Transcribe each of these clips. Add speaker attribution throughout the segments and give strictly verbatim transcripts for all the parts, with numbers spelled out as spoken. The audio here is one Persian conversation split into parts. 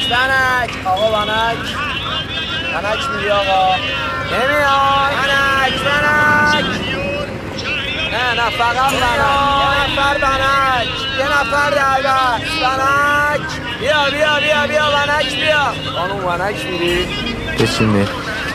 Speaker 1: ونک آقا ونک ونک میری آقا نمیاد ونک ونک نه نه فقط ونک یه نفر ونک یه نفر دربست ونک بیا بیا بیا بیا ونک بیا خانوم ونک میری
Speaker 2: بچین بری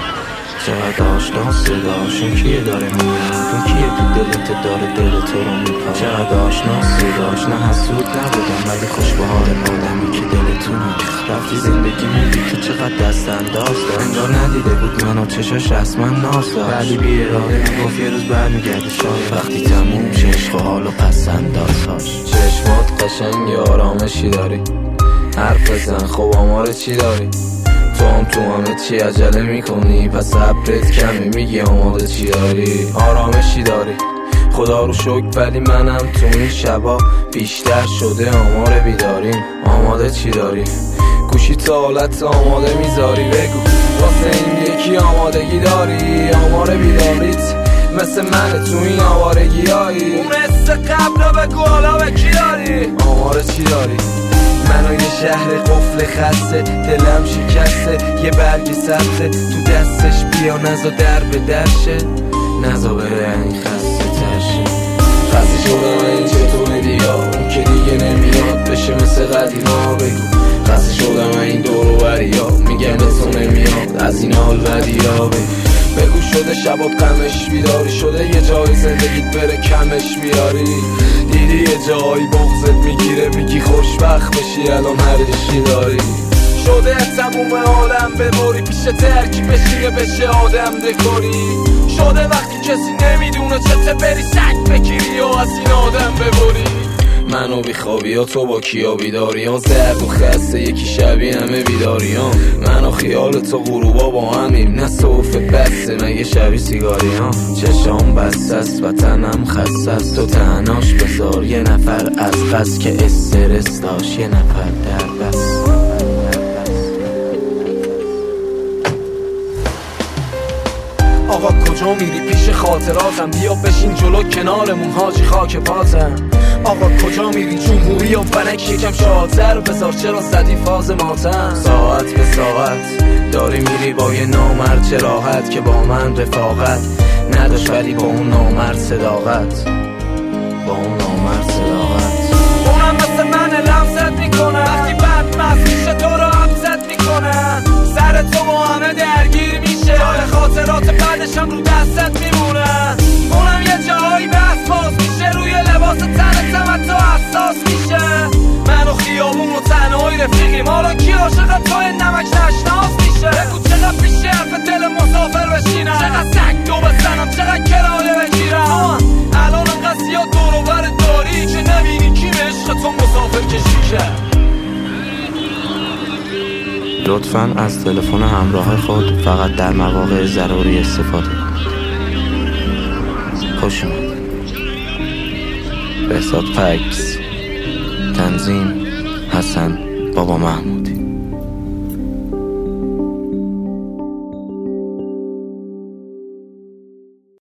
Speaker 2: چقدر آشنا صداشون کیه داره میاد اون کیه تو دلت داره دل تو رو میپا چقدر آشنا صداش نه حسود نبودم ولی خوش به حال آدمی که دلتونه رفتی زندگی موندی تو چقدر دست انداز دار انگار ندیده بود منو چشاش رسما ناز داشت ولی بی اراده میگفت یه روز برمیگرده شاید وقتی تموم شه عشق و حال و پس اندازهاش چشمات قشنگ آرامشی داری حرف بزن خب آمار چی داری تو هم تو همه چی عجله میکنی پس صبرت کمی میگی آماده چی داری آرامشی داری خدا رو شکر ولی منم تو این شبا بیشتر شده آمار بیداریم آماده چی داری گوشی تا حالت آماده میذاری بگو واسه این یکی آمادگی داری آمار بیداریت مثل من تو این آوارگی هایی اون مثل قبل بگو حالا به کی داری آمار چی داری منو یه شهر قفل خسته دلم شکسته یه برگ سبزه تو دستش بیا نزا در به درشه نزا بره این خسته ترشه خسته شدم این چطوره بیا اون که دیگه نمیاد بشه مثل قدیما بگو خسته شدم این دور و بریا میگن تو نمیاد از این حال بدیا بگو بگو شده شبات غمش بیداری شده یه جای زندگیت بره کمش بیاری دیدی یه جایی بغضت میگیره میگی خوشبخت بشی الان هر عشقی داری شده تموم عالم ببری پیش ترکی بشیره بشه آدم دکاری شده وقتی کسی نمیدونه چته بری سگ بگیری و از این آدم ببری منو بیخوابی ها تو با کیا بیداری ها زرد و خسته یکی شبیه همه بیداری ها منو خیال تو غروبا با همیم نه صوفه بسته مگه شبی سیگاری ها چشام بسته است و تنم خسته است تو تنهاش بذار یه نفر از قصد که استرس داشت یه نفر در بست آقا کجا میری پیش خاطراتم بیا بشین جلو کنارمون حاجی خاک پاتم آقا کجا میری جمهوری و ونک یکم شادتر بذار چرا زدی فاز ماتم ساعت به ساعت داری میری با یه نامرد چه راحت که با من رفاقت نداشت ولی با اون نامرد صداقت با اون نامرد صداقت اونم مثل من لمست میکنه وقتی بد مست میشه تو رو حبست میکنه سر تو با همه درگیر میشه جای خاطرات بعدشم رو دستت میمونه اونم یه جایی بس باز میشه روی لباس تنتم تو حساس میشه من و خیابون و تنهایی رفیقیم حالا کی عاشق توی نمک نشناس میشه بگو چقدر پیش حرف دل مسافر بشینم چقدر سگ دو بزنم چقدر کرایه بگیرم الان انقدر زیاد دور و بر داری که نبینی کی به عشق تو مسافر کشی کرد لطفاً از تلفن همراه خود فقط در مواقع ضروری استفاده کنید. خوش اومد. بهزاد فکس تنظیم حسن بابا محمودی.